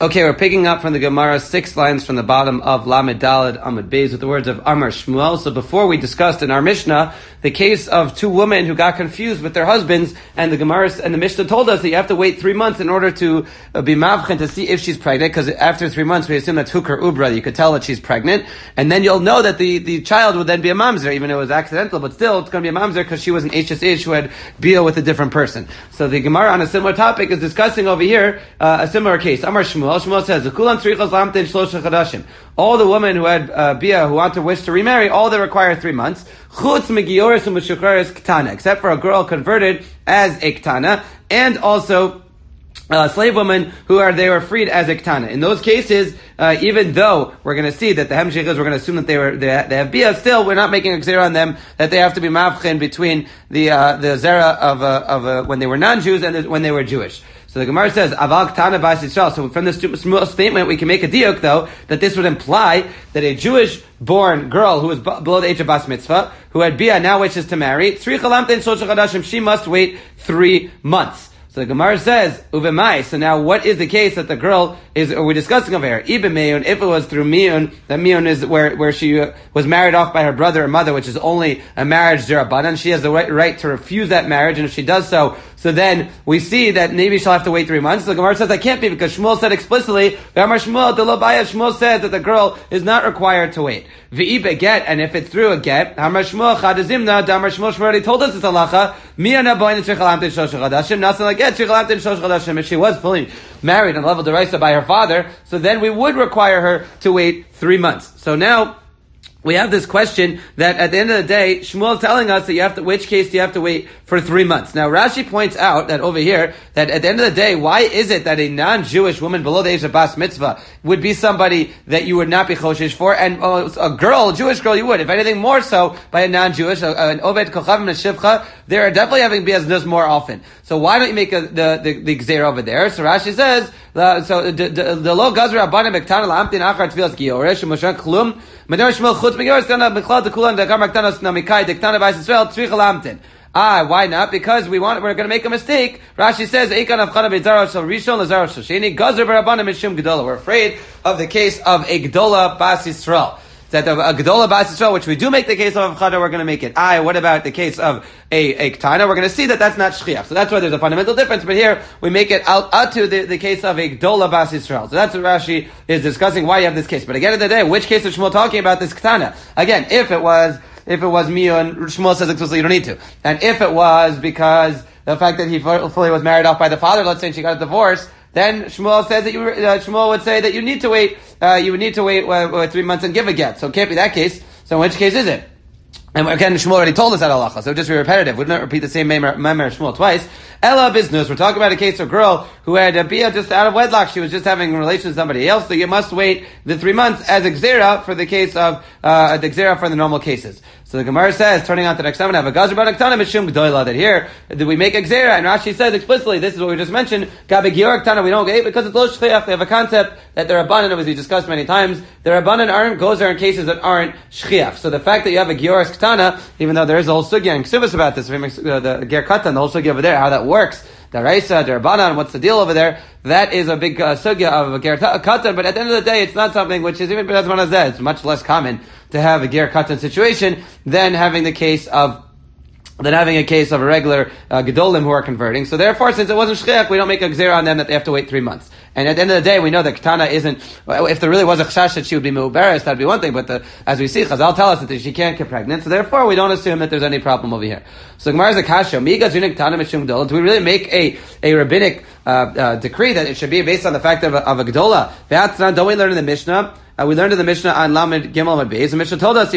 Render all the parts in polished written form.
Okay, we're picking up from the Gemara 6 lines from the bottom of Lamed Daled Amud Beis with the words of Amar Shmuel. So before we discussed in our Mishnah the case of two women who got confused with their husbands, and the Gemara and the Mishnah told us that you have to wait 3 months in order to be mavchen to see if she's pregnant, because after 3 months we assume that's hukar ubra, you could tell that she's pregnant, and then you'll know that the child would then be a mamzer, even though it was accidental, but still it's going to be a mamzer because she was an HSH who had bia with a different person. So the Gemara on a similar topic is discussing over here a similar case. Amar Shmuel. Shmuel says, all the women who had bia who want to wish to remarry, all they require 3 months, except for a girl converted as a ktana, and also slave women they were freed as a ktana. In those cases, even though we're going to see that the hemshich we're going to assume that they have bia, still we're not making a gzera on them that they have to be mavchen between the zera of when they were non-Jews and when they were Jewish. So the Gemara says, Aval Ktana Bas Yisrael. So from this small statement, we can make a diuk, though, that this would imply that a Jewish-born girl who was below the age of Bas Mitzvah, who had Bia, now wishes to marry, she must wait 3 months. So the Gemara says, Uvemai. So now what is the case that the girl we're discussing over here? Ibe Meyun, if it was through Miyun, that Miyun is where she was married off by her brother or mother, which is only a marriage derabanan. She has the right to refuse that marriage, and if she does so then we see that maybe she'll have to wait 3 months. So the Gemara says that can't be, because Shmuel said explicitly, Shmuel says that the girl is not required to wait. V'ibe get, and if it's through a get, Amar Shmuel chadazimna, Damar Shmuel already told us this halacha, if she was fully married on level deraisa by her father, so then we would require her to wait 3 months. So now we have this question that at the end of the day, Shmuel is telling us that which case do you have to wait for 3 months? Now Rashi points out that over here, that at the end of the day, why is it that a non-Jewish woman below the age of Bas Mitzvah would be somebody that you would not be choshesh for, and a Jewish girl you would, if anything more so by a non-Jewish, an Oved Kochavim and Shivcha, they are definitely having bias nus more often. So why don't you make the gzeira over there? So Rashi says, the lo gazra abanim bektana la'amtin achar tfilas giyoresh u'moshan klum medar shmuel chutz megiyoresh tana b'chlal dekulan dekar maktanas namikai dektana b'ais Yisrael tzrich la'amtin. Why not? Because we're going to make a mistake. Rashi says, Eikan avchana be'zara shel rishon l'zara shel sheni gazra b'rabanim mishum gedola. We're afraid of the case of a gedola bas Yisrael. That a Gedola Bas Yisrael, which we do make the case of Avchada, we're going to make it. What about the case of a Ktana? We're going to see that that's not Shchiach. So that's why there's a fundamental difference. But here, we make it out to the case of a Gedola Bas Yisrael. So that's what Rashi is discussing, why you have this case. But again, at the day, which case is Shmuel talking about this Ktana? Again, if it was Miyun, Shmuel says explicitly you don't need to. And if it was because the fact that he fully was married off by the father, let's say she got a divorce, then Shmuel says that Shmuel would say that you need to wait. You would need to wait 3 months and give a get. So it can't be that case. So in which case is it? And again, Shmuel already told us that halacha, so just be repetitive. We don't repeat the same Meimer Shmuel twice. Ella business. We're talking about a case of a girl who had a bia just out of wedlock. She was just having relations with somebody else, so you must wait the 3 months as a gzera for the case of the gzera for the normal cases. So the Gemara says, turning on to the next time, have a gazra b'aktana mishum gdoila, that here do we make a gzera, and Rashi says explicitly, this is what we just mentioned, gabe gior ktana, we don't get because it's lo shchiach. They have a concept that they're abundant, as we discussed many times. Their abundant aren't gozer in cases that aren't shchiach. So the fact that you have a gioris ktana, even though there is a whole sugya and ksubas about this, the ger katan, the whole sugya over there, how that works, the Raisa, the Rabbanan, what's the deal over there? That is a big sugya of a ger katan, but at the end of the day, it's not something which is even as one as that. It's much less common to have a ger katan situation than having a case of a regular gedolim who are converting. So therefore, since it wasn't shchiach, we don't make a gzera on them that they have to wait 3 months. And at the end of the day, we know that Ketana isn't, if there really was a chashash that she would be mu'beres, that'd be one thing, but as we see, Chazal tell us that she can't get pregnant, so therefore we don't assume that there's any problem over here. So Gemara is a kasha, do we really make a rabbinic decree that it should be based on the fact of a gedola? Don't we learn in the Mishnah? We learned in the Mishnah on Lamed Gimel and Beis. The Mishnah told us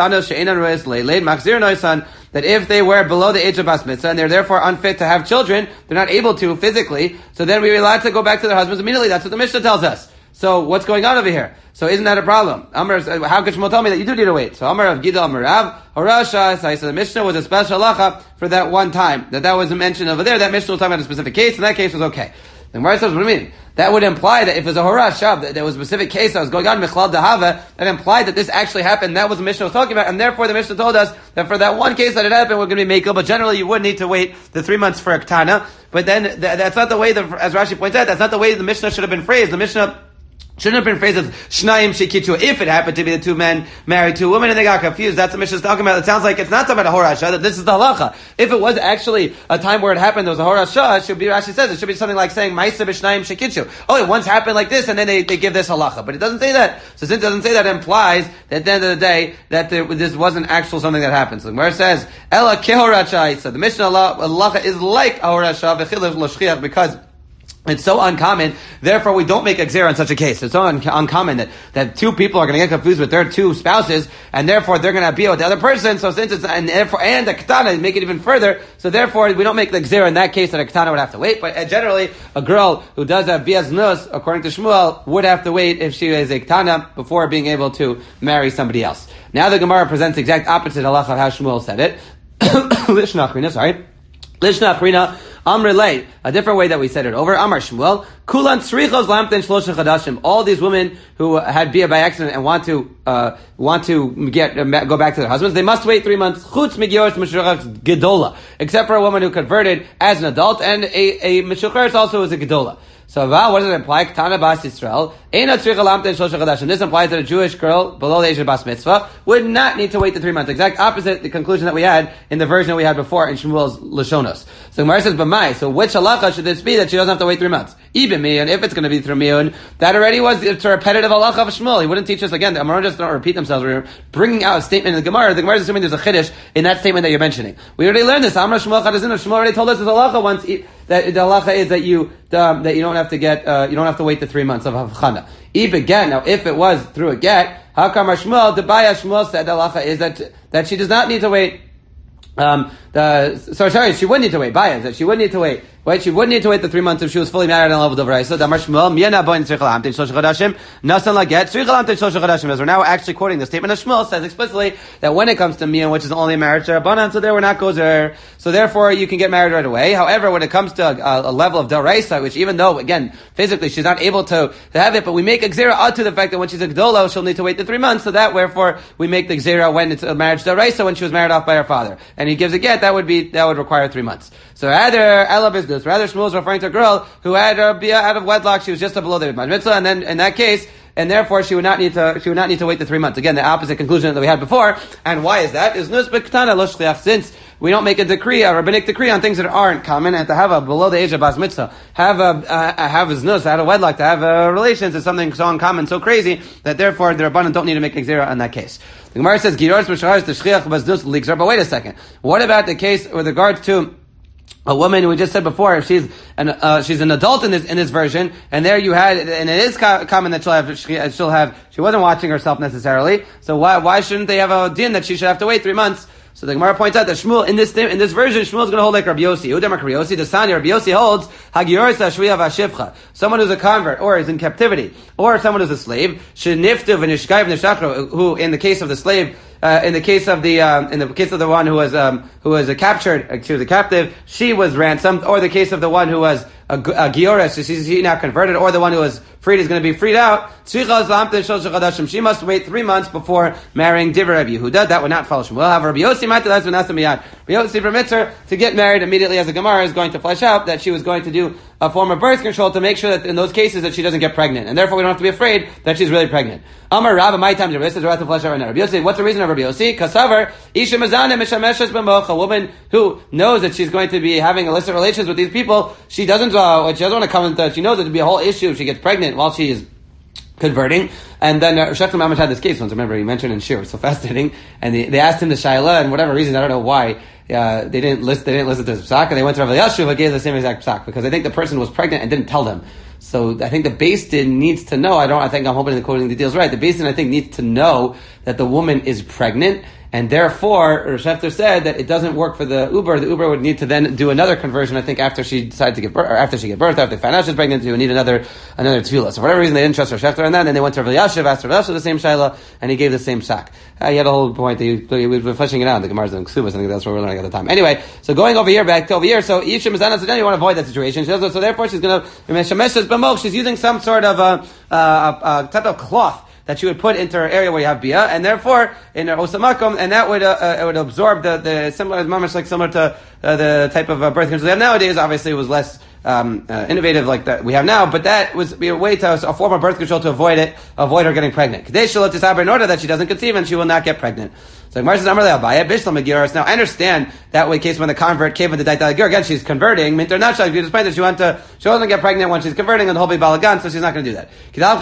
that if they were below the age of Bas Mitzvah and they're therefore unfit to have children, they're not able to physically, so then we're allowed to go back to their husbands immediately. That's what the Mishnah tells us. So what's going on over here? So isn't that a problem? Amar, how could Shmuel tell me that you do need to wait? So Amar of Gidal Amarav, Horasha, so the Mishnah was a special halacha for that one time. That was mentioned over there. That Mishnah was talking about a specific case, and that case was okay. The Gemara says, what do you mean? That would imply that if it was a Hora Shav, that there was a specific case that was going on, Michlal Dahava, that implied that this actually happened. That was the Mishnah was talking about, and therefore the Mishnah told us that for that one case that it happened, we're going to be Mekel, but generally you would need to wait the 3 months for a Ktana. But then, that's not the way, as Rashi points out, that's not the way the Mishnah should have been phrased. The Mishnah shouldn't have been phrased as Shnayim Shekichu. If it happened to be the two men married to a woman and they got confused, that's what Mishnah is talking about. It sounds like it's not talking about a Horasha, that this is the halacha. If it was actually a time where it happened, there was a Horasha, it should be, Rashi says, it should be something like saying Ma'isa B'Shnayim Shekichu. Oh, it once happened like this, and then they give this halacha. But it doesn't say that. So since it doesn't say that, it implies that at the end of the day, that this wasn't actual something that happened. So where it says, Ela Kehorasha, so the Mishnah halacha is like a Horasha, V'chilav L'Shchiach, because it's so uncommon, therefore we don't make a gzera in such a case. It's so uncommon that two people are going to get confused with their two spouses, and therefore they're going to be with the other person, so since it's, and the ketana, make it even further, so therefore we don't make the gzera in that case that a ketana would have to wait, but generally, a girl who does have biaz nus, according to Shmuel, would have to wait if she is a ketana before being able to marry somebody else. Now the Gemara presents the exact opposite halacha of how Shmuel said it. Lishna Achrina, Amrele, a different way that we said it over. Amar Shmuel, Kulan Tzrichos Lamten Shlosha Chadashim. All these women who had bia by accident and want to go back to their husbands, they must wait 3 months. Chutz Migiosh Meshurach Gedola, except for a woman who converted as an adult, and a Meshuchar also is a Gedola. So, what does it imply? Ketana Bas Yisrael. This implies that a Jewish girl below the age of Bas Mitzvah would not need to wait the 3 months. Exact opposite the conclusion that we had in the version that we had before in Shmuel's Lashonos. So Gemara says, "B'mai." So which halacha should this be that she doesn't have to wait 3 months? Even miyun, if it's going to be through miyun, that already was it's a repetitive halacha of Shmuel. He wouldn't teach us again. The Amaron just don't repeat themselves. We're bringing out a statement in the Gemara. The Gemara is assuming there's a chiddush in that statement that you're mentioning. We already learned this. Amar Shmuel Chadazinu. Shmuel already told us this halacha once. That the halacha is that you don't have to get you don't have to wait the 3 months of havchana. Even get now, if it was through a get, how come Shmuel? The Baya Shmuel said the halacha is that she does not need to wait. She would need to wait. Baya that she would need to wait. Right? She wouldn't need to wait the 3 months if she was fully married on level of Raisa. Damar Shmuel, Miyana boin tzricha lamtein shlosh chodashim, nasan laget tzricha lamtein shlosh chodashim. As we're now actually quoting the statement of Shmuel, says explicitly that when it comes to Miyan, which is only a marriage Rabbanan, so there we're not gozer. So therefore, you can get married right away. However, when it comes to a level of Daraisa, which even though again physically she's not able to have it, but we make a gzera out to the fact that when she's a gdola, she'll need to wait the 3 months. So that wherefore we make the gzera when it's a marriage Daraisa, when she was married off by her father, and he gives a get, that would require 3 months. So rather Ella business, rather Shmuel is referring to a girl who had her bia out of wedlock, she was just below the mitzvah, and then in that case, and therefore she would not need to wait the 3 months. Again, the opposite conclusion that we had before. And why is that? Is nus b'ktana lo shliach, since we don't make a rabbinic decree on things that aren't common, and to have a below the age of bas mitzvah, have his nus out of wedlock, to have relations is something so uncommon, so crazy that therefore the rabbanan don't need to make a zera in that case. The Gemara says giros b'shachar the shliach bas nus ligzar. But wait a second, what about the case with regards to a woman, we just said before, if she's an adult in this version, and there you had, and it is common that she wasn't watching herself necessarily, so why shouldn't they have a din that she should have to wait 3 months? So the Gemara points out that Shmuel, in this version, Shmuel's going to hold like Rabbi Yossi. Udam Rabbi Yossi, the Sani, Rabbi Yossi holds, Hagyorsa Shviya Vashivcha. Someone who's a convert, or is in captivity, or someone who's a slave, Sheniftu V'nishkai V'nishachro, who, in the case of the slave, in the case of the one who was captured, she was a captive, she was ransomed, or the case of the one who was a Gioris, she's now converted, or the one who was freed is going to be freed out. She must wait 3 months before marrying Divrei Rabbi Yehuda. That would not follow Shmuel. However, Rabbi Yossi permits her to get married immediately, as the Gemara is going to flesh out that she was going to do a form of birth control to make sure that in those cases that she doesn't get pregnant, and therefore we don't have to be afraid that she's really pregnant. Amar Rabba, my time to flesh out right now. Rabbi Yossi, what's the reason of Rabbi Yossi? Kasavar Isha Mazana Mishameshes B'moch, a woman who knows that she's going to be having illicit relations with these people. She doesn't want to come into. She knows it to be a whole issue if she gets pregnant while she is converting. And then Shechem Mamash had this case once. Remember, he mentioned in Shir. It's so fascinating. And they asked him the Shaila, and whatever reason, I don't know why. They didn't listen to his psak, and they went to Rav Yashuv and gave the same exact psak, because I think the person was pregnant and didn't tell them. So I think the Beis Din needs to know. I'm hoping the quoting the deal is right. The Beis Din, I think, needs to know that the woman is pregnant, and therefore Shefter said that it doesn't work for the Uber. The Uber would need to then do another conversion, I think, after she decided to give birth, or after she gave birth, after they found out she's pregnant, they would need another tefillah. So for whatever reason, they didn't trust Shefter on that, and then they went to Rav Elyashiv, asked Rav Elyashiv the same shayla, and he gave the same sack. He had a whole point, he was fleshing it out, the Gemara's and Ksubas, I think that's what we're learning at the time. Anyway, so going back to over here, so Isha Mizana said, you want to avoid that situation. She does, so therefore she's going to, she's using some sort of type of cloth that she would put into her area where you have bia, and therefore in her osamakum, and that would it would absorb the similar, similar to the type of birth control we have nowadays. Obviously, it was less innovative like that we have now, but that was a way to a form of birth control to avoid her getting pregnant. In order that she doesn't conceive and she will not get pregnant. So Gemara says, now I understand that way case when the convert came with the Daital Ger. Again, she's converting. Minter Nashal, you explained that she doesn't get pregnant when she's converting and the whole be balagan, so she's not going to do that.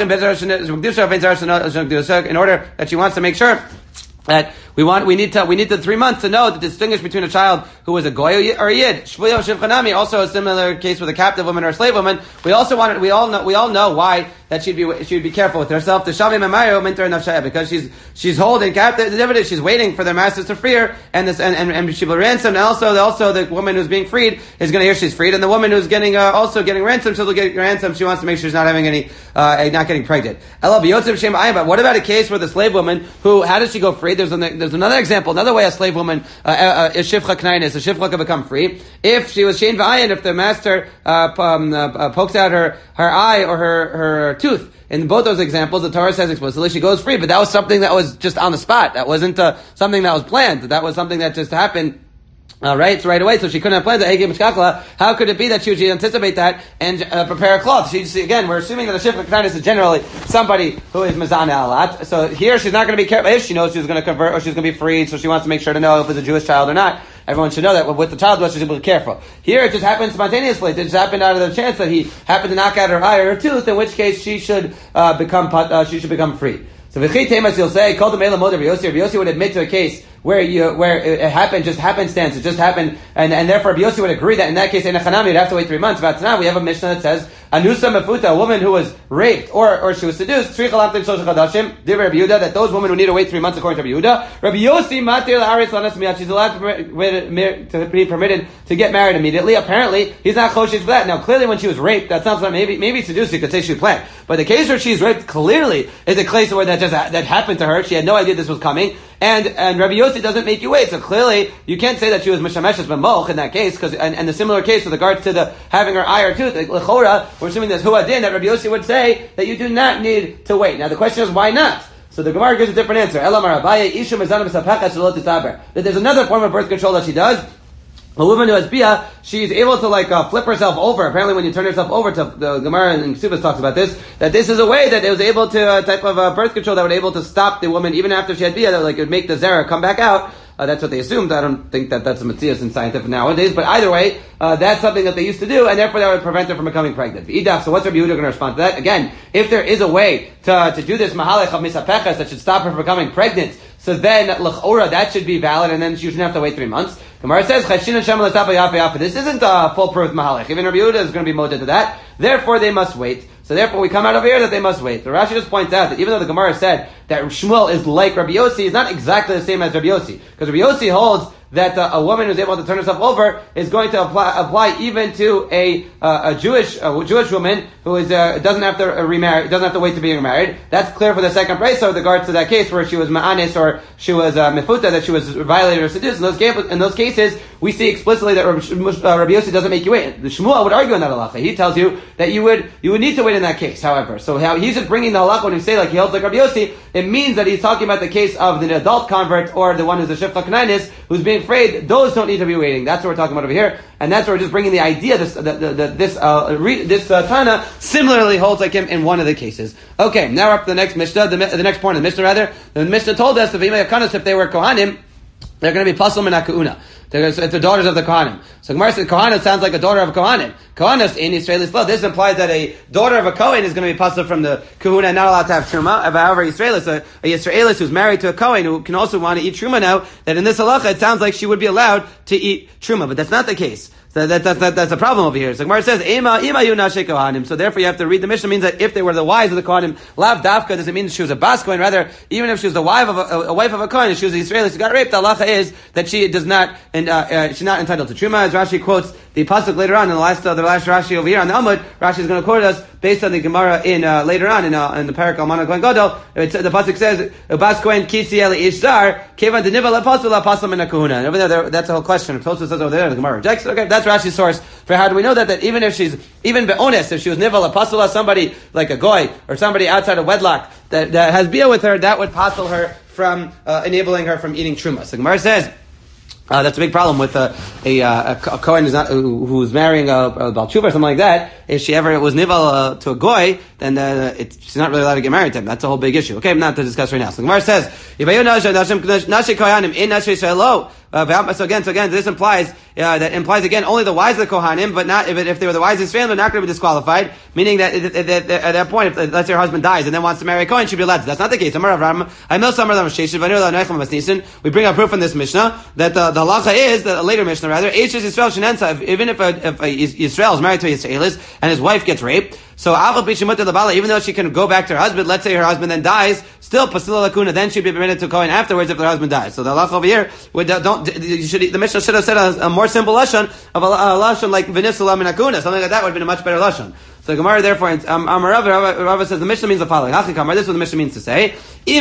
In order that she wants to make sure that we need the 3 months to know to distinguish between a child who was a goy or a yid. Shvuyo shivchanami, also a similar case with a captive woman or a slave woman. We all know why that she'd be careful with herself. Because she's holding captive. The difference is she's waiting for their masters to free her, and she will ransom. And also the woman who's being freed is going to hear she's freed, and the woman who's getting ransomed, she'll get ransomed. She wants to make sure she's not having not getting pregnant. But what about a case where the slave woman how does she go free? There's another example, another way a slave woman is shifcha knainis, a shifcha can become free. If she was shein v'ayin, if the master pokes out her eye or her tooth. In both those examples, the Torah says explicitly she goes free, but that was something that was just on the spot. That wasn't something that was planned. That was something that just happened. Right away, so she couldn't have planned it. How could it be that she would anticipate that and prepare a cloth? Again, we're assuming that a shifcha knainis is generally somebody who is mizana alat. So here she's not going to be careful if she knows she's going to convert or she's going to be freed. So she wants to make sure to know if it's a Jewish child or not. Everyone should know that with the child, she's going to be careful. Here, it just happened spontaneously. It just happened out of the chance that he happened to knock out her eye or her tooth. In which case, she should become free. So v'chi you'll say, called the Mela Moder Rabbi Yossi would admit to a case where it happened, just happenstance, it just happened, and therefore Rabbi Yossi would agree that in that case, in a chanami, you'd have to wait 3 months. But now we have a Mishnah that says, Anusa Mefuta, a woman who was raped, or she was seduced, that those women who need to wait 3 months according to Rabbi Yehuda. Rabbi Yossi, Matir La'aretz Lanas Miyad, she's allowed to be permitted to get married immediately. Apparently, he's not choshesh for that. Now, clearly when she was raped, that's not something, maybe seduced, you could say she planned. But the case where she's raped clearly is a case where that happened to her. She had no idea this was coming. And Rabbi Yossi doesn't make you wait. So clearly, you can't say that she was mishameshes b'moch in that case, and the similar case with regards to the having her eye or tooth, like l'chora, we're assuming there's huadin, that Rabbi Yossi would say that you do not need to wait. Now the question is, why not? So the Gemara gives a different answer. That there's another form of birth control that she does. A woman who has bia, she's able to flip herself over. Apparently when you turn yourself over to, the Gemara and Ksubas talks about this, that this is a way that it was able to, type of birth control that would able to stop the woman even after she had bia, that it would make the zera come back out. That's what they assumed. I don't think that that's a matzias in scientific nowadays, but either way, that's something that they used to do, and therefore that would prevent her from becoming pregnant. So what's Rabbi Yehuda going to respond to that? Again, if there is a way to do this mahalech of misapeches that should stop her from becoming pregnant, so then l'chora that should be valid, and then she shouldn't have to wait 3 months. Gemara says, this isn't a foolproof mahalech. Even Rabbi Yehuda is going to be moded to that. Therefore, they must wait. So therefore, we come out over here that they must wait. The Rashi just points out that even though the Gemara said that Shmuel is like Rabbi Yossi, he's not exactly the same as Rabbi Yossi. Because Rabbi Yossi holds that a woman who's able to turn herself over is going to apply even to a Jewish woman who is doesn't have to remarry, doesn't have to wait to be remarried. That's clear for the second brayso with regards to that case where she was ma'anis or she was mefuta, that she was violated or seduced. In those cases, we see explicitly that Rabbi Yossi doesn't make you wait. The Shmuel would argue in that halacha. He tells you that you would need to wait in that case. However, so how he's just bringing the halacha when you say he holds like Rabbi Yossi, it means that he's talking about the case of the adult convert or the one who's a shifcha knainis who's being afraid. Those don't need to be waiting. That's what we're talking about over here, and that's where we're just bringing the idea. This Tana similarly holds like him in one of the cases. Okay, now we're up to the next Mishnah. The next point of the Mishnah, rather. The Mishnah told us that if they were Kohanim, they're going to be pasal min ha'keuna. It's the daughters of the Kohanim. So Gemara says Kohanim sounds like a daughter of a Kohanim. Kohanos in Israeli law. This implies that a daughter of a Kohen is going to be pasal from the Kahuna and not allowed to have Truma. However, Israelis, a Yisraelis who's married to a Kohen who can also want to eat Truma now, that in this halacha it sounds like she would be allowed to eat Truma, but that's not the case. So that's a problem over here. So Gemara says, Ema yu nashe kohanim. So therefore you have to read the Mishnah means that if they were the wives of the kohanim, lav dafka doesn't mean she was a bas kohen. Rather, even if she was the wife of a kohen, if she was an Israeli, she got raped. The halacha is that she does not, and she's not entitled to truma. As Rashi quotes the pasuk later on in the last Rashi over here on the Amud. Rashi is going to quote us based on the Gemara in later on in the parak Almana Kohen Gadol. The pasuk says, "Bas kohen kisi eli ishzar kevan deniva lapasul lapasul min hakahuna." And over there, that's the whole question. Tosfos says over there, the Gemara rejects. Okay, that's Rashi's source for how do we know that even if she's be'ones, if she was niva lapasula, somebody like a goy or somebody outside of wedlock that has bia with her, that would pasul her from enabling her from eating truma. So Gemara says. That's a big problem with a Kohen who's marrying a Baal Tshuva or something like that. If she ever was nival to a goy, then she's not really allowed to get married to him. That's a whole big issue. Okay, I'm not to discuss right now. So the Gemara says, so again, this implies again only the wives of the Kohanim, but not if they were the wives of Israel, they're not going to be disqualified. Meaning that at that point, if let's say her husband dies and then wants to marry a Kohen, she'd be allowed to. That's not the case. We bring up proof from this Mishnah that the halacha is that a later Mishnah rather, even if a Yisrael is married to a Yisraelis and his wife gets raped, so even though she can go back to her husband, let's say her husband then dies, still pasila lakuna, then she'd be permitted to Kohen afterwards if her husband dies. So the halacha over here the Mishnah should have said a more simple lashon of a lashon like v'nifsula min hakuna. Something like that would have been a much better lashon. So Gemara therefore, Rava says the Mishnah means the following. This is what the Mishnah means to say.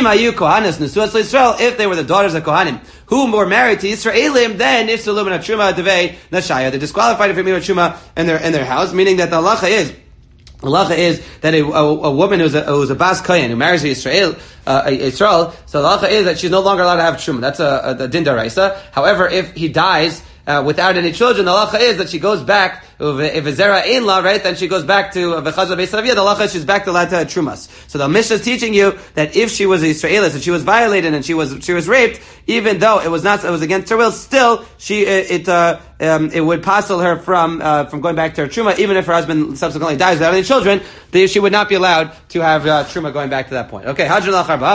If they were the daughters of Kohanim who were married to Yisraelim, then if they're disqualified from truma in their house, meaning that the halacha is that a woman who's a bas kohen who marries Israel, so the halacha is that she's no longer allowed to have truma. That's a din daraisa. However, if he dies without any children, the halacha is that she goes back. If a zera ein la, right, then she goes back to v'chazah beis avia. The halacha she's back to allowed to have trumas. So the Mishnah is teaching you that if she was an Israelis and she was violated and she was raped, even though it was against her will, still it would passel her from going back to her truma, even if her husband subsequently dies without any children. She would not be allowed to have truma going back to that point. Okay, hajran alach arba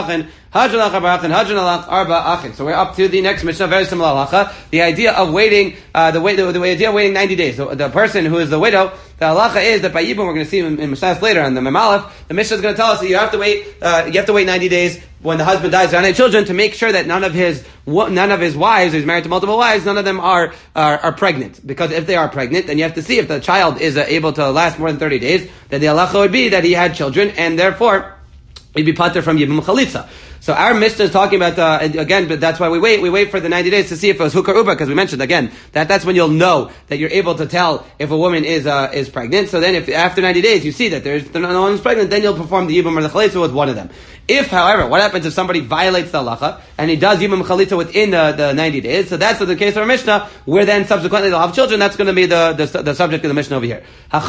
achin. So we're up to the next Mishnah, very similar halacha. The idea of waiting, the idea of waiting 90 days. So the person who is the widow, the halacha is that by Yibum, we're going to see in Mishnah later on the Memalef, the Mishnah is going to tell us that you have to wait 90 days when the husband dies without any children to make sure that none of his wives, who's married to multiple wives, none of them are pregnant. Because if they are pregnant, then you have to see if the child is able to last more than 30 days, then the halacha would be that he had children, and therefore he'd be pater from Yibum Chalitza. So our Mishnah is talking about, again, but that's why we wait. We wait for the 90 days to see if it was hukar uba, because we mentioned, again, that's when you'll know that you're able to tell if a woman is pregnant. So then if after 90 days you see that no one is pregnant, then you'll perform the yibum or the chalitza with one of them. If, however, what happens if somebody violates the halacha, and he does yibum chalitza within the 90 days, so that's the case of our Mishnah, where then subsequently they'll have children, that's going to be the subject of the Mishnah over here. So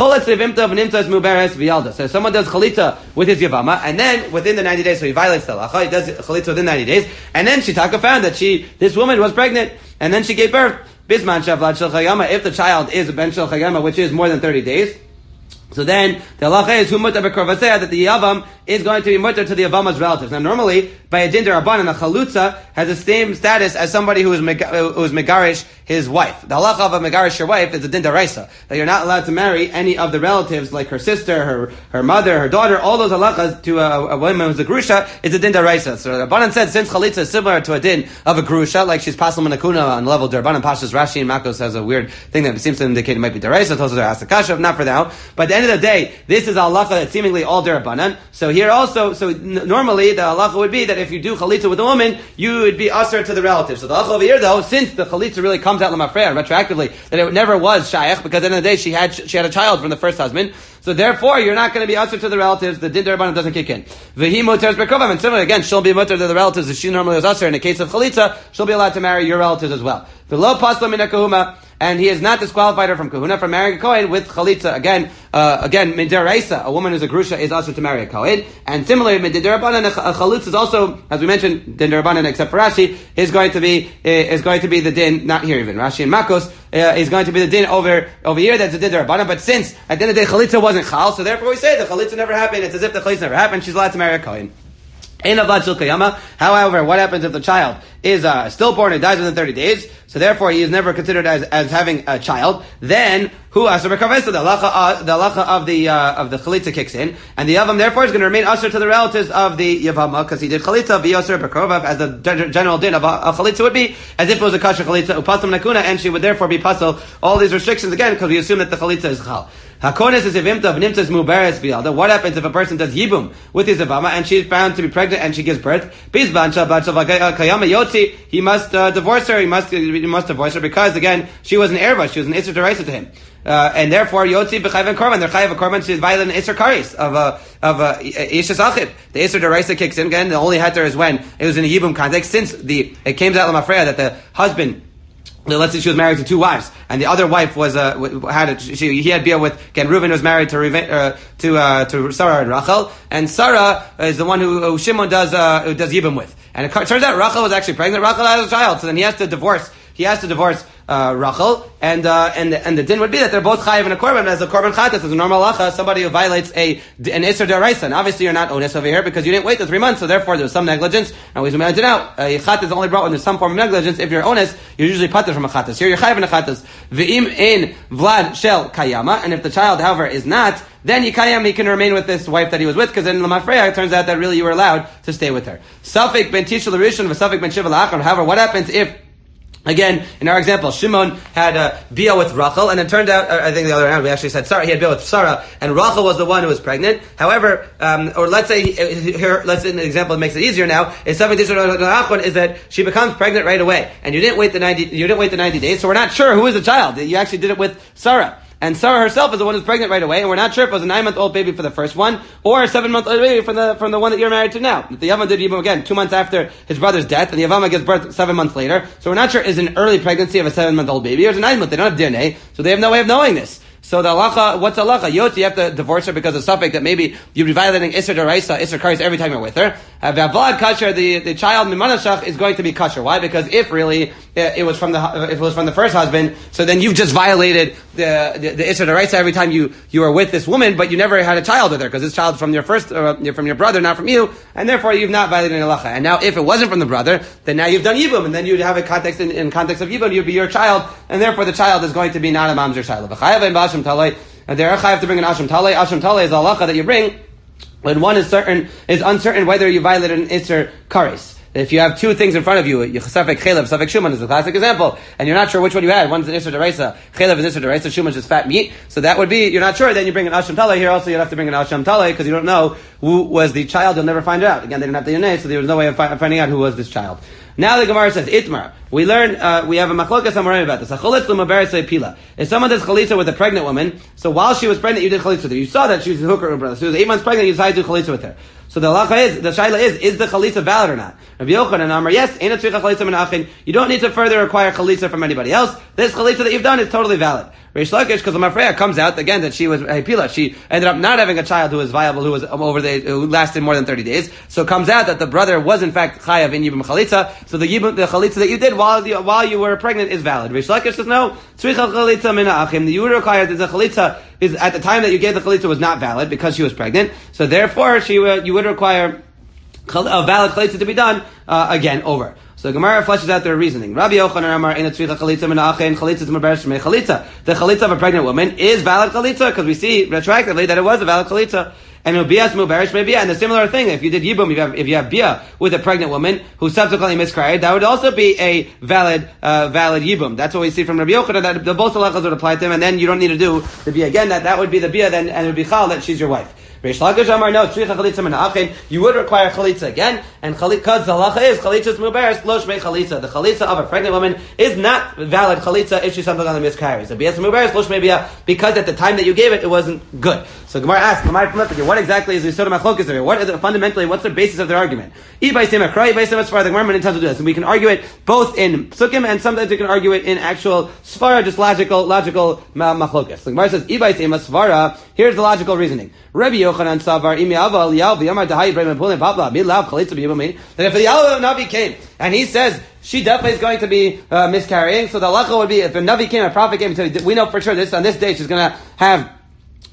if someone does chalitza with his yavama, and then within the 90 days, so he violates the halacha, he does chalitza within 90 days, and then Shitaka found that this woman was pregnant, and then she gave birth, Bisman Shavlad Shel Chayama, if the child is a Ben Shel Chayama, which is more than 30 days, so then the halacha is humut abekrovaseh, that the yavam is going to be mutter to the yavama's relatives. Now normally, by a din derabanan, a chalutza has the same status as somebody who is megarish his wife. The halacha of a megarish your wife is a din deraisa, that you're not allowed to marry any of the relatives, like her sister, her mother, her daughter, all those halachas to a woman who's a grusha is a din deraisa. So Rabbanan said, since chalitza is similar to a din of a grusha, like she's pasal manakuna on the level derabanan, Pashas Rashi and Makos has a weird thing that seems to indicate it might be deraisa, Tosfos are asked the kasha, not for now. But at the end of the day, this is a halacha that's seemingly all derabanan. So here also, normally the halacha would be that if you do chalitza with a woman, you would be usher to the relatives. So the halacha over here though, since the chalitza really comes out lamafreya retroactively, that it never was shayach, because at the end of the day she had a child from the first husband, so therefore you're not going to be usher to the relatives, the din derabanan doesn't kick in. V'hi muteres berkovam, and similarly again, she'll be muter to the relatives if she normally was usher. In the case of chalitza, she'll be allowed to marry your relatives as well. V'lo pasla min kahuma, and he has not disqualified her from kahuna, from marrying a kohen with chalitza. Again, min deraisa, a woman who's a grusha is also to marry a kohen. And similarly, min derabanan, a chalitza is also, as we mentioned, din derabanan except for Rashi, is going to be the din, not here even, Rashi and Makos, is going to be the din over here, that's a din derabanan. But since, at the end of the day, chalitza wasn't chal, so therefore we say the chalitza never happened, it's as if the chalitza never happened, she's allowed to marry a kohen. However, what happens if the child is stillborn and dies within 30 days? So therefore, he is never considered as having a child. Then who asur b'kavesa? The halacha of the chalitza kicks in, and the yavam therefore is going to remain asur to the relatives of the yavama because he did chalitza v'yosur b'kovav, as the general din of a chalitza would be, as if it was a kasher chalitza upasam nakuna, and she would therefore be pasal all these restrictions again because we assume that the chalitza is chal. Hakonis is ivimta v'nimta is muberes v'yalda. What happens if a person does yibum with his avama and she's found to be pregnant and she gives birth? Bizbansha kayama yotzi. He must divorce her. He must divorce her because again she was an erva. She was an isser deraisa to him, and therefore yotzi b'chayv and korban. They're chayv a korban. She's violating isser karis of ishas achid. The isser deraisa kicks in again. The only heter is when it was in a yibum context. Since it came out lamafreya that the husband. Let's say she was married to two wives, and the other wife was he had bia with Reuven was married to Sarah and Rachel, and Sarah is the one who Shimon does yibum with, and it turns out Rachel was actually pregnant. Rachel has a child, so then he has to divorce Rachel, and the din would be that they're both chayiv and a korban. As a korban chatas, as a normal halacha, somebody who violates an isser deraisa. And obviously, you're not onus over here because you didn't wait the 3 months, so therefore there's some negligence. And we imagine out a chat is only brought when there's some form of negligence. If you're onus, you're usually pater from a chatas. Here you're chayiv and a chatas. V'im in vlad shel kayama, and if the child, however, is not, then Yikayam, he can remain with this wife that he was with, because in Lamafreya, it turns out that really you were allowed to stay with her. Safik ben Tishul Rishon, Safik ben Shiva La'achar. However, what happens if, again, in our example, Shimon had bia with Rachel, and it turned out, I think the other way around, we actually said Sarah, he had bia with Sarah, and Rachel was the one who was pregnant. However, or let's say, let's say an example that makes it easier now, is something is that she becomes pregnant right away, and you didn't wait the 90 days, so we're not sure who is the child. You actually did it with Sarah. And Sarah herself is the one who's pregnant right away, and we're not sure if it was a 9-month-old baby for the first one, or a 7-month-old baby from the one that you're married to now. The Yavam did Yibum again 2 months after his brother's death, and the Yavama gives birth 7 months later. So we're not sure is an early pregnancy of a 7-month-old baby, or is a 9-month. They don't have DNA, so they have no way of knowing this. So the halacha, what's halacha? Yot, you have to divorce her because of suffix that maybe you'd be violating Isser Daraisa, Isser Karis every time you're with her. V'avad kasher, the child Mimanashach is going to be kasher. Why? Because if really it was from the first husband, so then you've just violated the Isser Daraisa every time you were with this woman, but you never had a child with her because this child from your first from your brother, not from you, and therefore you've not violated any halacha. And now if it wasn't from the brother, then now you've done yibum, and then you'd have a context in context of yibum, you'd be your child, and therefore the child is going to be not a mamzer child. And there I have to bring an asham talei. Asham talei is the halacha that you bring when one is uncertain whether you violated an isser kares. If you have two things in front of you, Safek Chelev, Safek Shuman is a classic example, and you're not sure which one you had. One's an Isser Deraisa, Chelev is Isser Deraisa, Shuman is just fat meat. So that would be, you're not sure, then you bring an Asham Talei. Here also you'd have to bring an Asham Talei, because you don't know who was the child, you'll never find out. Again, they didn't have the DNA, so there was no way of finding out who was this child. Now the Gemara says, Itmar. We learn, we have a machlokas amorim about this. If someone does chalitza with a pregnant woman, so while she was pregnant, you did chalitza with her. You saw that she was a hooker or brother. She was 8 months pregnant, you decided to do chalitza with her. So the shaila is the chalitza valid or not? Rabbi Yochanan Amar, yes, you don't need to further acquire chalitza from anybody else. This chalitza that you've done is totally valid. Reish Lakish, because Amafreya comes out again that she was Pila. She ended up not having a child who was viable, who was who lasted more than 30 days. So it comes out that the brother was in fact chayav in yibum chalitza. So the chalitza that you did while you were pregnant is valid. Reish Lakish says no. Tzricha chalitza min ha'achim. You would require that the chalitza is at the time that you gave the chalitza was not valid because she was pregnant. So therefore, you would require a valid chalitza to be done again over. So the Gemara fleshes out their reasoning. Rabbi Yochanan Amar Eina Tzricha Chalitza Min Ha'achin Chalitza T'Meberesh Shmei Chalitza. The chalitza of a pregnant woman is valid chalitza because we see retroactively that it was a valid chalitza. And Ubias Muberesh may bia. And a similar thing, if you did yibum, if you have bia with a pregnant woman who subsequently miscarried, that would also be a valid yibum. That's what we see from Rabbi Yochanan, that the both halachas would apply to him, and then you don't need to do the bia again. That would be the bia then, and it would be chal that she's your wife. Reish Lakish Amar, no, tzricha chalitza min ha'achin, you would require chalitza again, and because the halacha is chalitza muberes lo shmei chalitza. The chalitza of a pregnant woman is not valid chalitza if she subsequently miscarries. The bias muberes lo shmei bia, because at the time that you gave it, it wasn't good. So Gemara asks, what exactly is the sort of machlokas there? What is it, fundamentally, what's the basis of their argument? The Gemara many times will do this, and we can argue it both in psukim and sometimes we can argue it in actual svara, just logical machlokas. The Gemara says, svara. Here's the logical reasoning. Rabbi Yochanan Savar Imi Ava Eliyahu V'Yamar Dahai Ibrahim Pulin Pabla Milav Chalitza B'Yibami. That if the Navi came and he says she definitely is going to be miscarrying, so the halacha would be if a Navi came, a prophet came, and said we know for sure this on this day she's going to have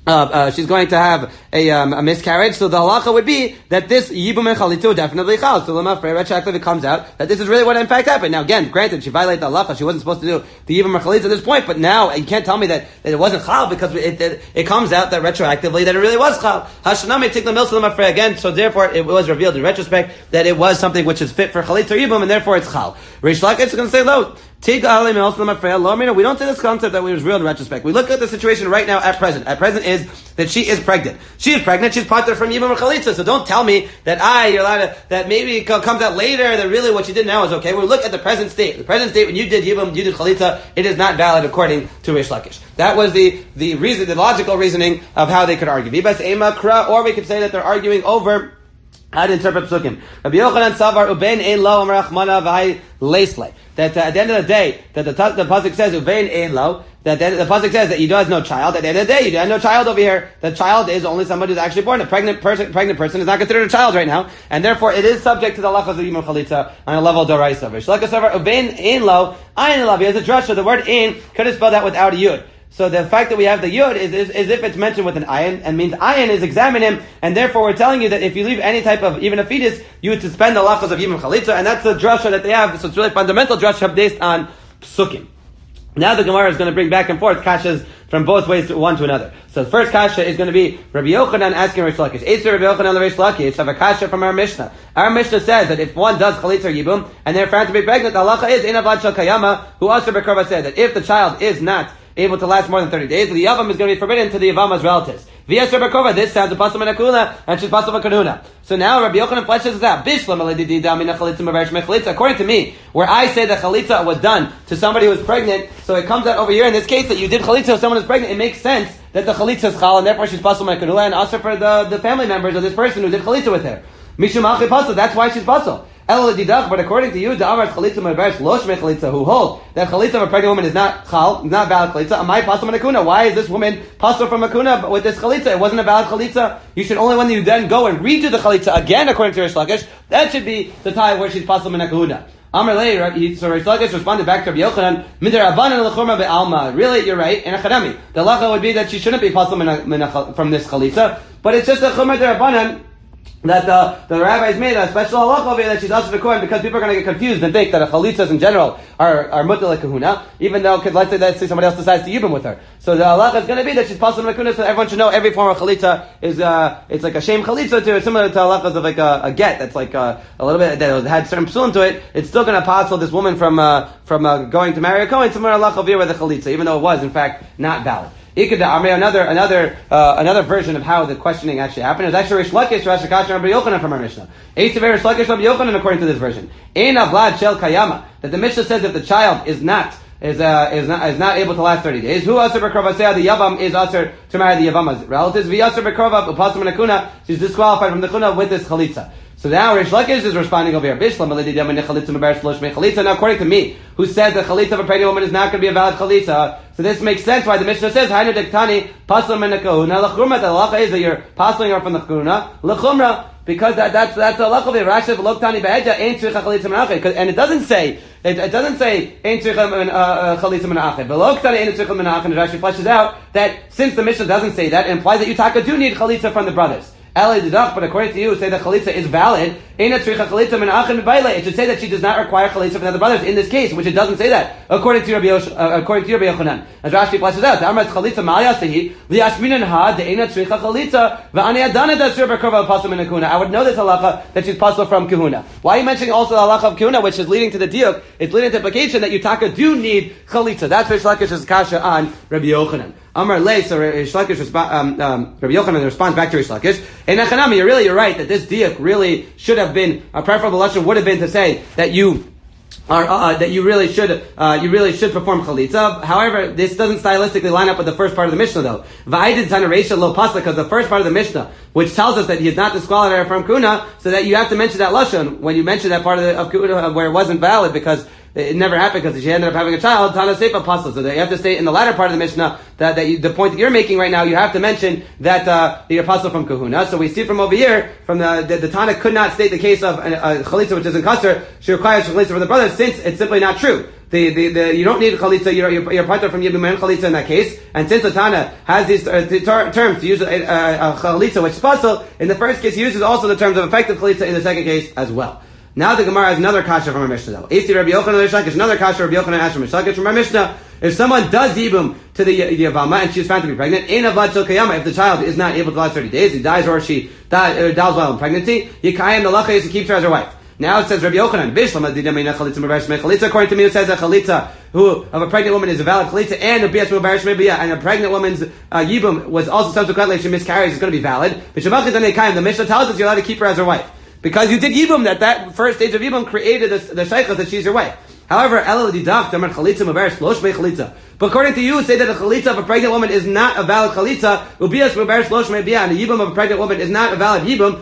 she's going to have a miscarriage, so the halacha would be that this yibum and chalitza would definitely chal. So lema frei retroactively it comes out that this is really what in fact happened. Now again, granted, she violated the halacha, she wasn't supposed to do the yibum and chalitza at this point, but now you can't tell me that it wasn't chal because it comes out that retroactively that it really was chal. Hashanami take the milsa lema frei again, so therefore it was revealed in retrospect that it was something which is fit for chalitza or yibum, and therefore it's chal. Rish Lakish is going to say, no. We don't say this concept that it was real in retrospect. We look at the situation right now at present. At present is that she is pregnant. She is pregnant, she's parted from Yibam or Chalitza. So don't tell me that you're allowed to, that maybe it comes out later, that really what you did now is okay. We look at the present state. The present state, when you did Yibam, you did Chalitza, it is not valid according to Rish Lakish. That was the reason, the logical reasoning of how they could argue. Vibas Ema Kra, or we could say that they're arguing over how to interpret psukim. Rabbi Yochanan Savar Ubein Ein Lo Amar Achmana V'Hai Leisle. That at the end of the day, that the pasuk says Ubein Ein Lo. That the pasuk says that you do have no child. At the end of the day, you do have no child over here. The child is only somebody who's actually born. A pregnant person is not considered a child right now, and therefore it is subject to the halachas of Yibam Chalitza on a level of Doraisa. Rishlaka Savar Ubein Ein Lo Ayin Lo. He has a drasha. The word Ein could have spelled out without a yud. So the fact that we have the yud is if it's mentioned with an ayin, and means ayin is examine him, and therefore we're telling you that if you leave any type of, even a fetus, you would suspend the halachas of Yibam Chalitza, and that's the drasha that they have. So it's really fundamental drasha based on psukim. Now the Gemara is going to bring back and forth kashas from both ways, one to another. So the first kasha is going to be Rabbi Yochanan asking Rish Lakish. Either Rabbi Yochanan or Rish Lakish have a kasha from our Mishnah. Our Mishnah says that if one does chalitza or yibum, and they're found to be pregnant, the halacha is in avad shel kayama, who also Bekarva said that if the child is not able to last more than 30 days, the yavam is going to be forbidden to the yavama's relatives. V'yasher Bekarva, this sounds a pasuk menakuna, and she's pasuk menakuna. So now Rabbi Yochanan fleshes this out. According to me, where I say that chalitza was done to somebody who was pregnant, so it comes out over here in this case that you did chalitza with someone who's pregnant, it makes sense that the chalitza is chal, and therefore she's pasuk menakuna, and also for the family members of this person who did chalitza with her. Mishum achi pasuk, that's why she's pasuk. But according to you, the Amar chalitza mevaresh lo shmei chalitza, who hold that chalitza of a pregnant woman is not chal, not valid chalitza. Amai pasuk menakuna. Why is this woman pasuk from makuna? But with this chalitza, it wasn't a valid chalitza. You should only, when you then go and redo the chalitza again, according to Rish Lakish, that should be the time where she's pasuk menakuna. Amar lei, so Rish Lakish responded back to Rabbi Yochanan, mider abanan lechurma be'alma. Really, you're right. In a chadami, the halacha would be that she shouldn't be pasuk from this chalitza, but it's just a chumra derabanan that the rabbis made a special halacha over here that she's also the Kohen, because people are going to get confused and think that a chalitzas in general are mutter like kahuna, even though, let's say somebody else decides to yibum with her. So the halacha is going to be that she's pasuk menakuna, so everyone should know every form of chalitza is, it's like a shame chalitza to it, similar to halachas of like a get, that's like a little bit, that had certain psulim to it. It's still going to passel this woman from going to marry a Kohen, similar to halacha over here with the chalitza, even though it was in fact not valid. Another version of how the questioning actually happened is actually Rish Lakish, Rashi Kash, and Rabbi Yochanan from our Mishnah. Rish Lakish, Rabbi Yochanan, according to this version. Ein avlad shel kayama, that the Mishnah says if the child is not able to last 30 days. Who aser bekrova say the yavam is aser to marry the yavama's relatives. V'aser bekrova upasim menakuna, she's disqualified from the kuna with this chalitza. So now Rish Lakish is responding over here. Now according to me, who says that chalitza of a pregnant woman is not going to be a valid chalitza, so this makes sense why the Mishnah says Hainu dektani pasum menakuna lechumra. The halacha is that you're pasling her from the kuna lechumra, because that's the halacha of the Rashi of loktani be'edja ain't tzricha chalitza menachet, and it doesn't say ain't tzricha chalitza menachet. Veloktani ain't tzricha menachet. And Rashi fleshes out that since the Mishnah doesn't say that, it implies that you taka do need chalitza from the brothers. But according to you, say that chalitza is valid. It should say that she does not require chalitza from the other brothers in this case, which it doesn't say that. According to Rabbi Yochanan, as Rashi flashes out, I would know this halacha that she's pasal from kahuna. Why are you mentioning also the halacha of kahuna, which is leading to the diuk? It's leading to implication that you taka do need chalitza. That's Rish Lakish's kasha on Rabbi Yochanan. Amar lei, so Rish Lakish Rabbi Yochanan responds back to Rish Lakish. In Echanami, you're right that this diuk really should have been a preferable lashon would have been to say that you really should perform chalitza. However, this doesn't stylistically line up with the first part of the Mishnah though. Va'idid Zanaresha lo pasla, because the first part of the Mishnah, which tells us that he is not disqualified from kuna, so that you have to mention that lashon when you mention that part of kuna where it wasn't valid because it never happened because she ended up having a child. Tana Sepa pasla. So that you have to state in the latter part of the Mishnah that the point that you're making right now, you have to mention that you're pasla from kahuna. So we see from over here from the Tana could not state the case of chalitza which is in kasser. She requires chalitza from the brothers since it's simply not true. you don't need chalitza. You're patur from yibum and chalitza in that case. And since the Tana has these terms to use a chalitza, which is possible in the first case, he uses also the terms of effective chalitza in the second case as well. Now the Gemara has another kasha from our Mishnah though. Esi Rabbi Yochanan Rish Lakish, another kasha Rabbi Yochanan Ash Rish Lakish from our Mishnah. If someone does yibum to the Yavama and she is found to be pregnant, in avad shel kayama, if the child is not able to last 30 days, he dies or she dies while in pregnancy, Yikayim the lacha is to keep her as her wife. Now it says Rabbi Yochanan, according to me, it says a chalitza of a pregnant woman is a valid chalitza, and a bias and a pregnant woman's yibum was also subsequently she miscarries is going to be valid. The Mishnah tells us you're allowed to keep her as her wife. Because you did yibum, that first stage of yibum created the shaykhas that she's your wife. However, but according to you, say that the chalitza of a pregnant woman is not a valid chalitza, and the yibum of a pregnant woman is not a valid yibum.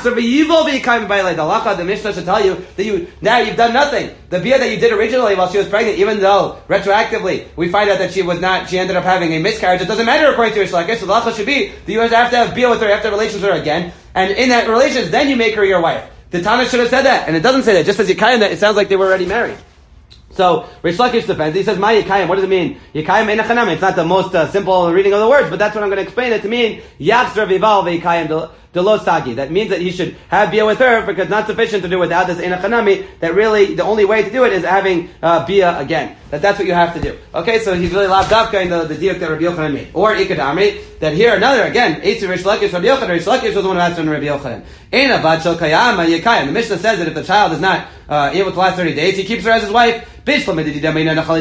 The Mishnah should tell you that you've done nothing. The bia that you did originally while she was pregnant, even though retroactively we find out that she ended up having a miscarriage, it doesn't matter according to your shalakish. So the halacha should be that you have to have bia with her, you have to have relations with her again, and in that relations, then you make her your wife. The Tana should have said that, and it doesn't say that. Just as Yikayim, that it sounds like they were already married. So Rish Lakish defends. He says, "My Yikayim." What does it mean? Yikayim einachanami. It's not the most simple reading of the words, but that's what I'm going to explain it to mean. Yachzer vival veYikayim delo sagi. That means that he should have bia with her because it's not sufficient to do without this einachanami. That really the only way to do it is having bia again. That's what you have to do. Okay, so he's really lavdavka in the diuk that Rabbi Yochanan made. Or ikadamri, that here another again. Eitzi Rish Lakish Rabbi Yochanan. Rish Lakish was the one who asked from Rabbi Yochanan. Ein avad shel kayama Yikayim. The Mishnah says that if the child is not able to last 30 days, he keeps her as his wife. Now, according to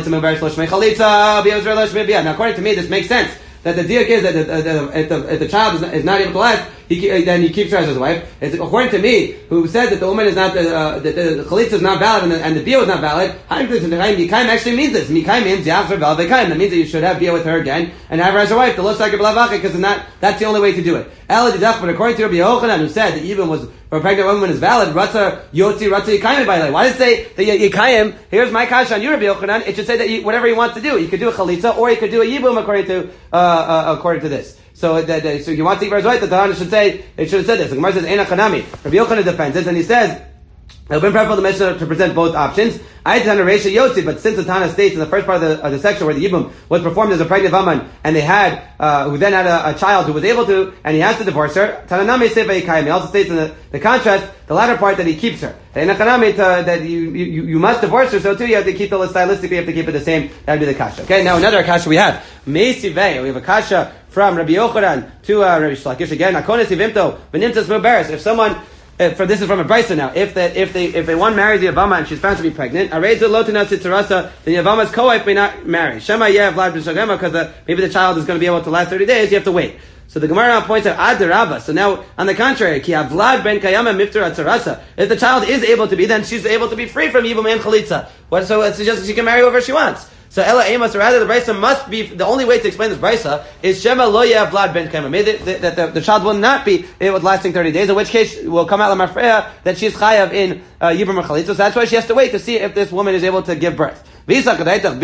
me, this makes sense. That the diuk is that if the child is not able to last, then he keeps her as his wife. According to me, who said that the woman is not that the chalitza is not valid and the bia is not valid, Yikayim actually means this. Yikayim means that means that you should have bia with her again and have her as your wife. Because that's the only way to do it. But according to Rabbi Yochanan, who said that even was for a pregnant woman is valid, Ratza Yikayim by the way. Why does it say that Yikayim? Here's my kasha on you, Rabbi Yochanan. It should say that whatever he wants to do. You could do a chalitza or you could do a yibum according to this. So you want to keep her as wife, the Tana should say, it should have said this. The Gemara says, Eina Chanami. Rabbi Yochanan defends this, and he says, it would have been preferable to the Mishnah to present both options. I Tana Reisha Yotzi, but since the Tana states in the first part of the section where the Yibum was performed as a pregnant woman, and they had, who then had a child who was able to, and he has to divorce her, Tananame Seva Yikayim. He also states in the contrast, the latter part that he keeps her. That you must divorce her, so too you have to keep the stylistically, you have to keep it the same. That would be the kasha. Okay, now another kasha we have. Meisivei, we have a kasha from Rabbi Yochanan to Rabbi Shlakish again. Akonis ivimto v'nimtzas muberes. If someone, this is from a brisa now. If they one marries the Yavama and she's found to be pregnant, areza lotina sitzarasa, then Yavama's co-wife may not marry. Shema yev vlad b'shagema, because maybe the child is going to be able to last 30 days. You have to wait. So the Gemara now points out ad derabba. So now, on the contrary, ki avlad ben kayama mifter atzarasa. If the child is able to be, then she's able to be free from yibum and chalitza. So it suggests she can marry whoever she wants. So Ella Amos, or rather the brisa must be, the only way to explain this brisa is Shema lo yev vlad ben kayama. That the child will not be able to lasting 30 days, in which case will come out lamafreya that she's chayav in yibum or chalitza. So that's why she has to wait to see if this woman is able to give birth. Now, if they're going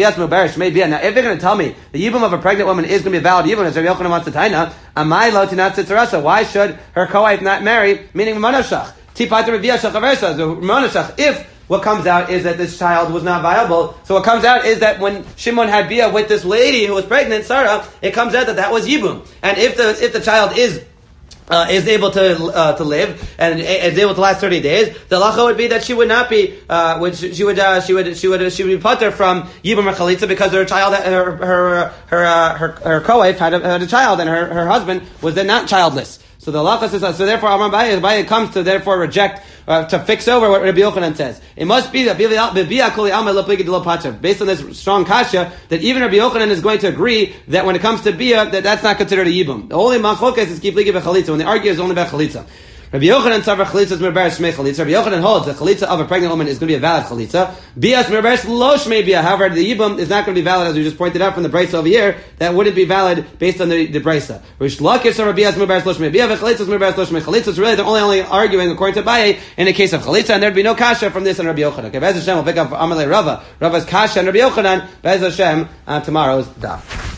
to tell me the yibum of a pregnant woman is going to be a valid yibum, as Rabbi Yochanan wants to taina, amai lo tinat sitzarasa. Why should her co-wife not marry? Meaning monashach. Tipater v'yashach aversa. So monashach. If what comes out is that this child was not viable, so what comes out is that when Shimon had bia with this lady who was pregnant, Sarah, it comes out that was yibum. And if the child is able to live and is able to last 30 days, the halacha would be that she would not be, she would be putter from yibum or chalitza because her child, her co-wife had a child and her husband was then not childless. So the halacha says, so therefore Abaye comes to therefore reject, to fix over what Rabbi Yochanan says. It must be that based on this strong kasha, that even Rabbi Yochanan is going to agree that when it comes to bia, that's not considered a yibum. The only machlokas is kipli bechalitza. When they argue, is only about chalitza. Rabbi Yochanan tzavar chalitza merberes shmei chalitza. Rabbi Yochanan holds that chalitza of a pregnant woman is going to be a valid chalitza. Bias merberes lo shmei bia. However, the yibum is not going to be valid, as we just pointed out from the brisa over here. That wouldn't be valid based on the brisa. Rish Lakish or bias merberes lo shmei bia. V'chalitza merberes lo shmei chalitza. Is really they're only arguing according to Abaye in the case of chalitza, and there'd be no kasha from this on Rabbi Yochanan. Okay, Bez Hashem will pick up Amalei Rava. Rava's kasha and Rabbi Yochanan. Bez Hashem on tomorrow's daf.